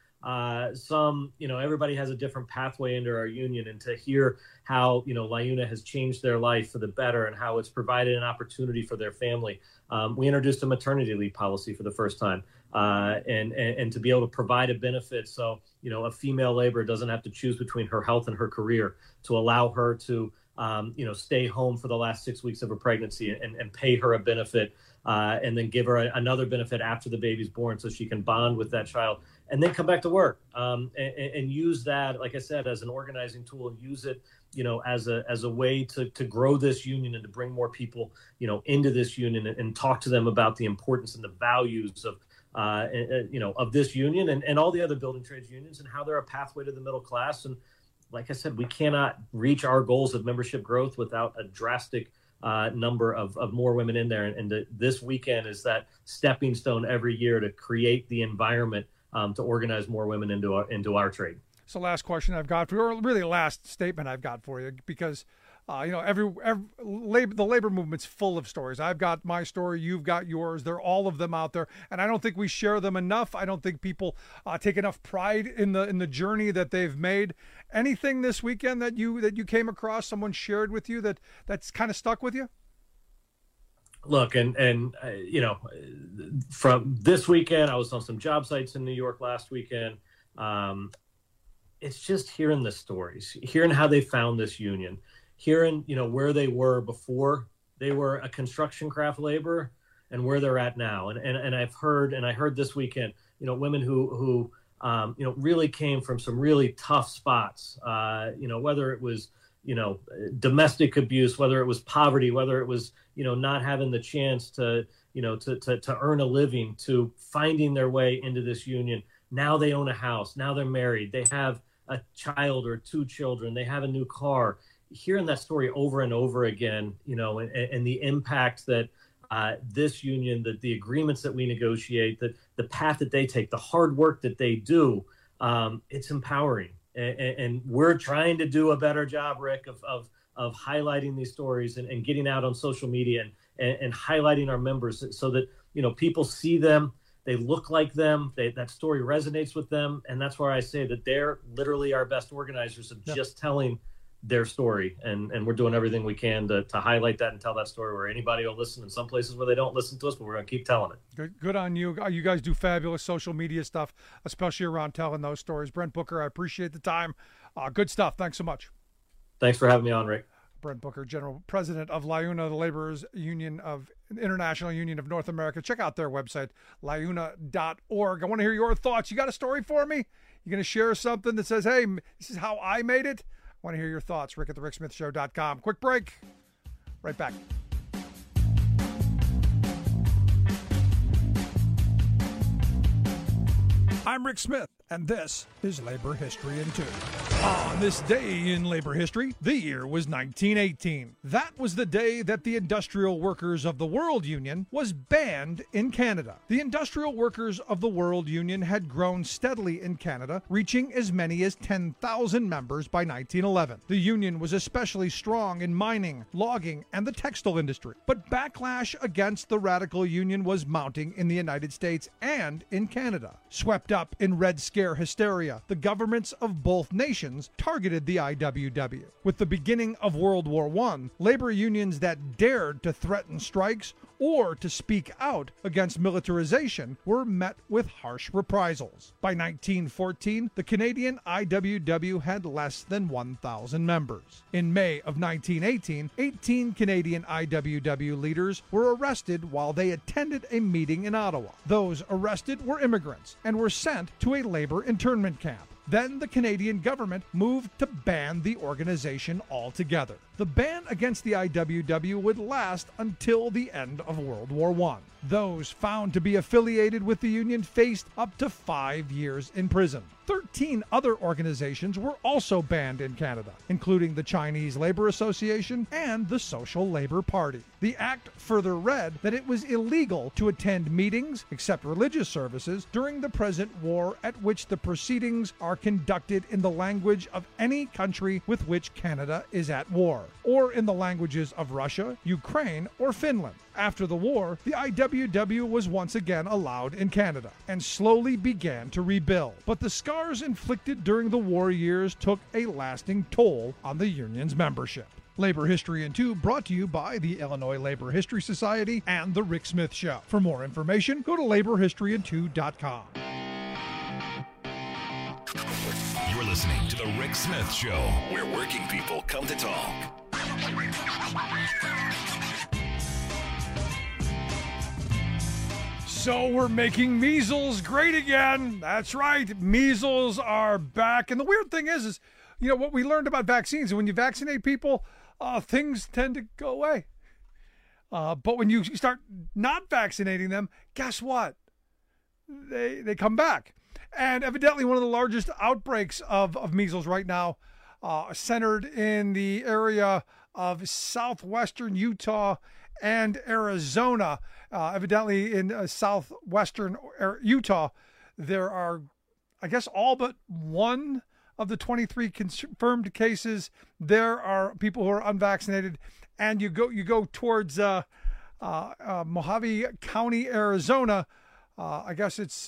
everybody has a different pathway into our union, and to hear how, LiUNA has changed their life for the better and how it's provided an opportunity for their family. We introduced a maternity leave policy for the first time, and to be able to provide a benefit so, a female laborer doesn't have to choose between her health and her career, to allow her to, stay home for the last 6 weeks of her pregnancy and pay her a benefit, and then give her another benefit after the baby's born so she can bond with that child and then come back to work, and use that, like I said, as an organizing tool, and use it, as a way to grow this union and to bring more people, into this union and talk to them about the importance and the values of, of this union and all the other building trades unions, and how they're a pathway to the middle class. And like I said, we cannot reach our goals of membership growth without a drastic number of more women in there. And this weekend is that stepping stone every year to create the environment to organize more women into our trade. So last question I've got for you, or really last statement I've got for you, because the labor movement's full of stories. I've got my story, you've got yours. They're all of them out there, and I don't think we share them enough. I don't think people take enough pride in the journey that they've made. Anything this weekend that you came across, someone shared with you that's kind of stuck with you? Look, and from this weekend, I was on some job sites in New York last weekend. It's just hearing the stories, hearing how they found this union, hearing, where they were before they were a construction craft laborer and where they're at now. And I heard this weekend, women who really came from some really tough spots, whether it was, domestic abuse, whether it was poverty, whether it was, not having the chance to earn a living, to finding their way into this union. Now they own a house. Now they're married. They have a child or two children. They have a new car. Hearing that story over and over again, and the impact that this union, that the agreements that we negotiate, that the path that they take, the hard work that they do, it's empowering. And we're trying to do a better job, Rick, of highlighting these stories and getting out on social media and highlighting our members so that, people see them. They look like them. That story resonates with them. And that's where I say that they're literally our best organizers of just telling their story. And we're doing everything we can to highlight that and tell that story where anybody will listen. In some places where they don't listen to us, but we're going to keep telling it. Good on you. You guys do fabulous social media stuff, especially around telling those stories. Brent Booker, I appreciate the time. Good stuff. Thanks so much. Thanks for having me on, Rick. Brent Booker, General President of LiUNA, the Laborers Union of International Union of North America. Check out their website, liuna.org. I want to hear your thoughts. You got a story for me? You going to share something that says, hey, this is how I made it? I want to hear your thoughts. Rick at thericksmithshow.com. Quick break. Right back. I'm Rick Smith, and this is Labor History in 2. On this day in labor history, the year was 1918. That was the day that the Industrial Workers of the World Union was banned in Canada. The Industrial Workers of the World Union had grown steadily in Canada, reaching as many as 10,000 members by 1911. The union was especially strong in mining, logging, and the textile industry. But backlash against the radical union was mounting in the United States and in Canada. Swept up in Red Scare hysteria, the governments of both nations targeted the IWW. With the beginning of World War I, labor unions that dared to threaten strikes or to speak out against militarization were met with harsh reprisals. By 1914, the Canadian IWW had less than 1,000 members. In May of 1918, 18 Canadian IWW leaders were arrested while they attended a meeting in Ottawa. Those arrested were immigrants and were sent to a labor internment camp. Then the Canadian government moved to ban the organization altogether. The ban against the IWW would last until the end of World War I. Those found to be affiliated with the union faced up to 5 years in prison. 13 other organizations were also banned in Canada, including the Chinese Labor Association and the Social Labor Party. The act further read that it was illegal to attend meetings, except religious services, during the present war at which the proceedings are conducted in the language of any country with which Canada is at war, or in the languages of Russia, Ukraine, or Finland. After the war, the IWW was once again allowed in Canada and slowly began to rebuild. But the scars inflicted during the war years took a lasting toll on the union's membership. Labor History in 2 brought to you by the Illinois Labor History Society and The Rick Smith Show. For more information, go to laborhistoryin2.com. You're listening to The Rick Smith Show, where working people come to talk. So we're making measles great again. That's right. Measles are back. And the weird thing is, you know, what we learned about vaccines, when you vaccinate people, things tend to go away. But when you start not vaccinating them, guess what? They come back. And evidently one of the largest outbreaks of measles right now, centered in the area of southwestern Utah and Arizona. Evidently in southwestern Utah, there are, I guess, all but one of the 23 confirmed cases. There are people who are unvaccinated, and you go towards Mojave County, Arizona. I guess it's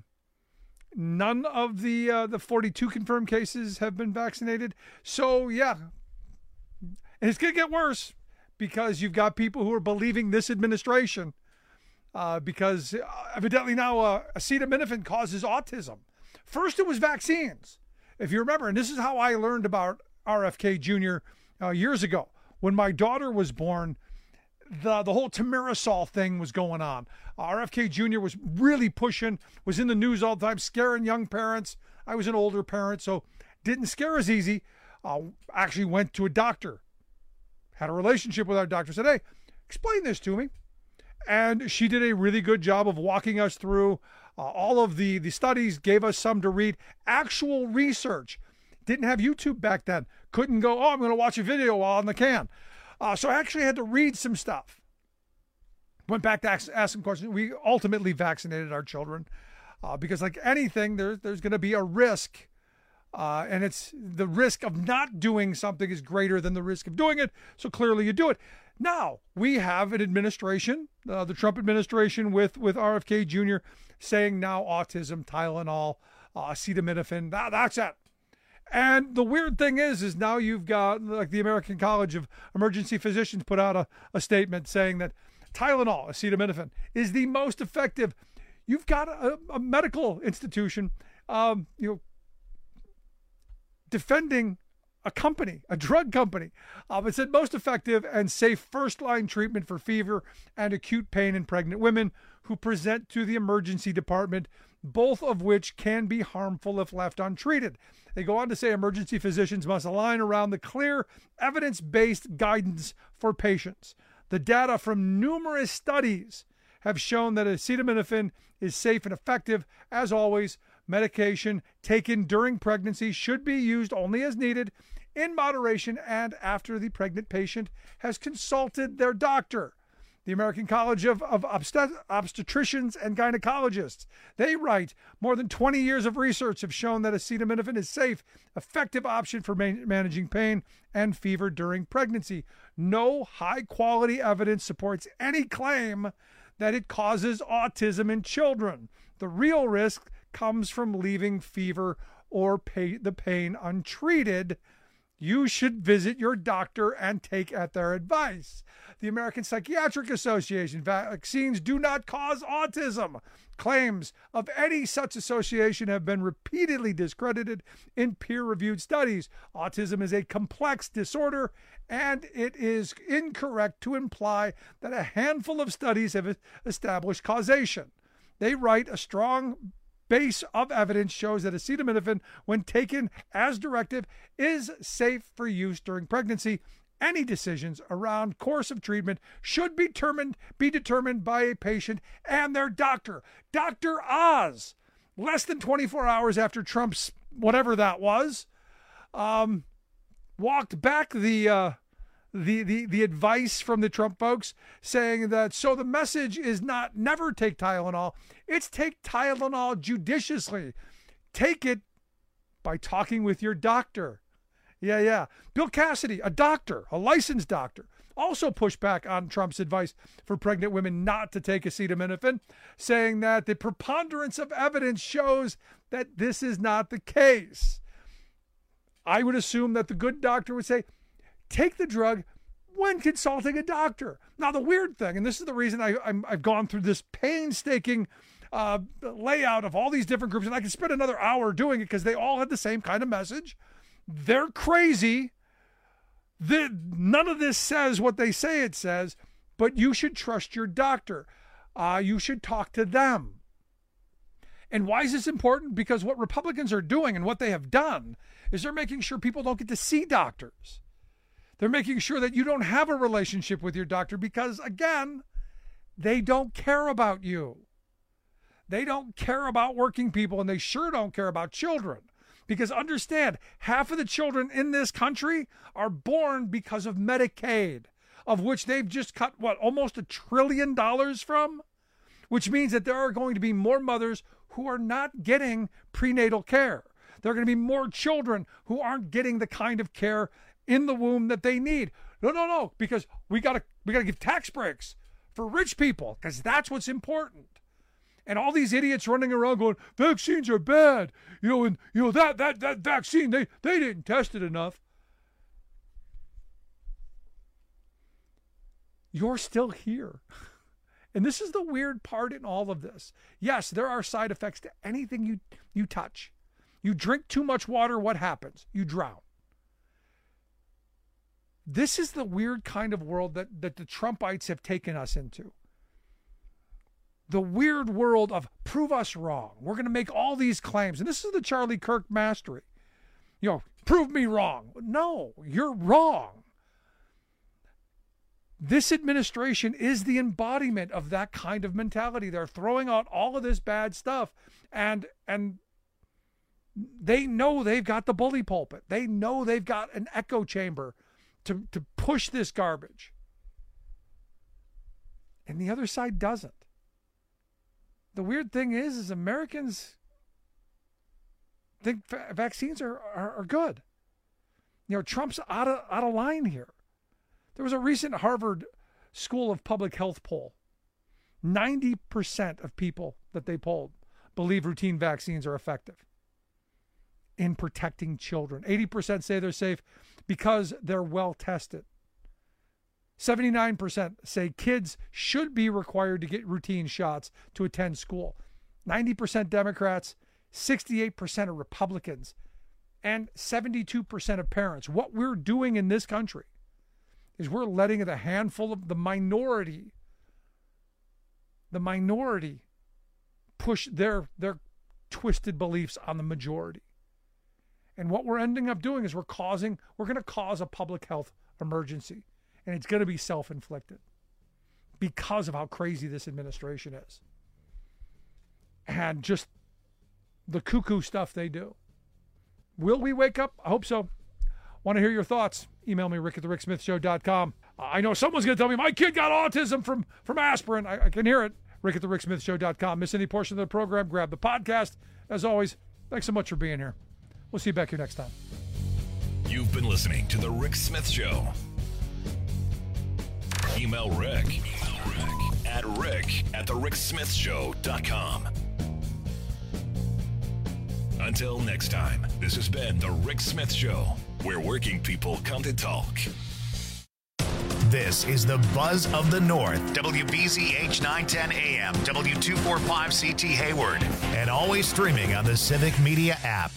none of the 42 confirmed cases have been vaccinated. So yeah, and it's gonna get worse, because you've got people who are believing this administration, because evidently now acetaminophen causes autism. First it was vaccines, if you remember, and this is how I learned about RFK Jr. Years ago. When my daughter was born, the whole Thimerosal thing was going on. RFK Jr. was really pushing, was in the news all the time, scaring young parents. I was an older parent, so didn't scare as easy. Actually went to a doctor, had a relationship with our doctor, said, hey, explain this to me. And she did a really good job of walking us through all of the studies, gave us some to read, actual research. Didn't have YouTube back then. Couldn't go, I'm going to watch a video while on the can. So I actually had to read some stuff. Went back to ask some questions. We ultimately vaccinated our children because, like anything, there's going to be a risk. And it's the risk of not doing something is greater than the risk of doing it. So clearly you do it. Now we have an administration, the Trump administration with RFK Jr. saying now autism, Tylenol, acetaminophen, that's it. And the weird thing is now you've got, like, the American College of Emergency Physicians put out a statement saying that Tylenol, acetaminophen, is the most effective. You've got a medical institution, defending a company, a drug company. It said most effective and safe first-line treatment for fever and acute pain in pregnant women who present to the emergency department, both of which can be harmful if left untreated. They go on to say emergency physicians must align around the clear, evidence-based guidance for patients. The data from numerous studies have shown that acetaminophen is safe and effective. As always, medication taken during pregnancy should be used only as needed, in moderation, and after the pregnant patient has consulted their doctor. The American College of Obstetricians and Gynecologists, they write, more than 20 years of research have shown that acetaminophen is a safe, effective option for managing pain and fever during pregnancy. No high-quality evidence supports any claim that it causes autism in children. The real risk comes from leaving fever or the pain untreated. You should visit your doctor and take at their advice. The American Psychiatric Association, vaccines do not cause autism. Claims of any such association have been repeatedly discredited in peer-reviewed studies. Autism is a complex disorder, and it is incorrect to imply that a handful of studies have established causation. They write, a strong base of evidence shows that acetaminophen, when taken as directed, is safe for use during pregnancy. Any decisions around course of treatment should be determined by a patient and their doctor. Dr. Oz, less than 24 hours after Trump's whatever that was, walked back the advice from the Trump folks, saying that, so the message is not never take Tylenol, it's take Tylenol judiciously. Take it by talking with your doctor. Yeah. Bill Cassidy, a doctor, a licensed doctor, also pushed back on Trump's advice for pregnant women not to take acetaminophen, saying that the preponderance of evidence shows that this is not the case. I would assume that the good doctor would say, take the drug when consulting a doctor. Now, the weird thing, and this is the reason I've gone through this painstaking layout of all these different groups, and I could spend another hour doing it because they all had the same kind of message. They're crazy. None of this says what they say it says, but you should trust your doctor. You should talk to them. And why is this important? Because what Republicans are doing and what they have done is they're making sure people don't get to see doctors. They're making sure that you don't have a relationship with your doctor because, again, they don't care about you. They don't care about working people, and they sure don't care about children. Because understand, half of the children in this country are born because of Medicaid, of which they've just cut, almost $1 trillion from? Which means that there are going to be more mothers who are not getting prenatal care. There are going to be more children who aren't getting the kind of care in the womb that they need. No, because we gotta give tax breaks for rich people, because that's what's important. And all these idiots running around going, vaccines are bad, that vaccine, they didn't test it enough. You're still here. And this is the weird part in all of this. Yes, there are side effects to anything you touch. You drink too much water, what happens? You drown. This is the weird kind of world that the Trumpites have taken us into. The weird world of prove us wrong. We're going to make all these claims. And this is the Charlie Kirk mastery. Prove me wrong. No, you're wrong. This administration is the embodiment of that kind of mentality. They're throwing out all of this bad stuff, and they know they've got the bully pulpit. They know they've got an echo chamber to push this garbage. And the other side doesn't. The weird thing is Americans think vaccines are good. Trump's out of line here. There was a recent Harvard School of Public Health poll. 90% of people that they polled believe routine vaccines are effective in protecting children. 80% say they're safe because they're well tested. 79% say kids should be required to get routine shots to attend school. 90% Democrats, 68% are Republicans, and 72% of parents. What we're doing in this country is we're letting a handful of the minority push their twisted beliefs on the majority. And what we're ending up doing is we're going to cause a public health emergency. And it's going to be self-inflicted because of how crazy this administration is. And just the cuckoo stuff they do. Will we wake up? I hope so. Want to hear your thoughts? Email me, rick@thericksmithshow.com. I know someone's going to tell me my kid got autism from aspirin. I can hear it. rick@thericksmithshow.com. Miss any portion of the program, grab the podcast. As always, thanks so much for being here. We'll see you back here next time. You've been listening to The Rick Smith Show. Email Rick at rick@thericksmithshow.com. Until next time, this has been The Rick Smith Show, where working people come to talk. This is the Buzz of the North, WBZH 910 AM, W245 CT Hayward, and always streaming on the Civic Media app.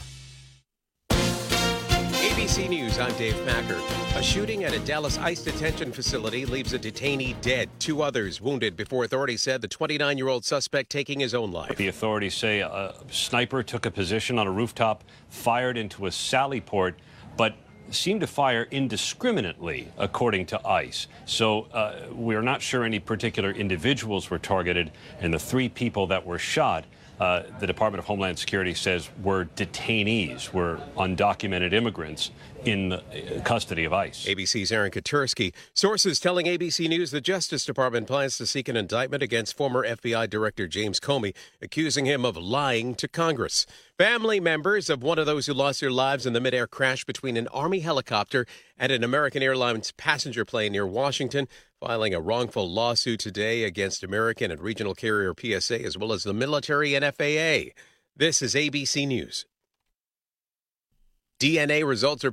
ABC News, I'm Dave Packer. A shooting at a Dallas ICE detention facility leaves a detainee dead. 2 others wounded before authorities said the 29-year-old suspect taking his own life. The authorities say a sniper took a position on a rooftop, fired into a sally port, but seemed to fire indiscriminately, according to ICE. So we're not sure any particular individuals were targeted, and the 3 people that were shot, the Department of Homeland Security says were detainees, were undocumented immigrants in the custody of ICE. ABC's Aaron Katursky. Sources telling ABC News the Justice Department plans to seek an indictment against former FBI Director James Comey, accusing him of lying to Congress. Family members of one of those who lost their lives in the midair crash between an Army helicopter and an American Airlines passenger plane near Washington, filing a wrongful lawsuit today against American and regional carrier PSA, as well as the military and FAA. This is ABC News. DNA results are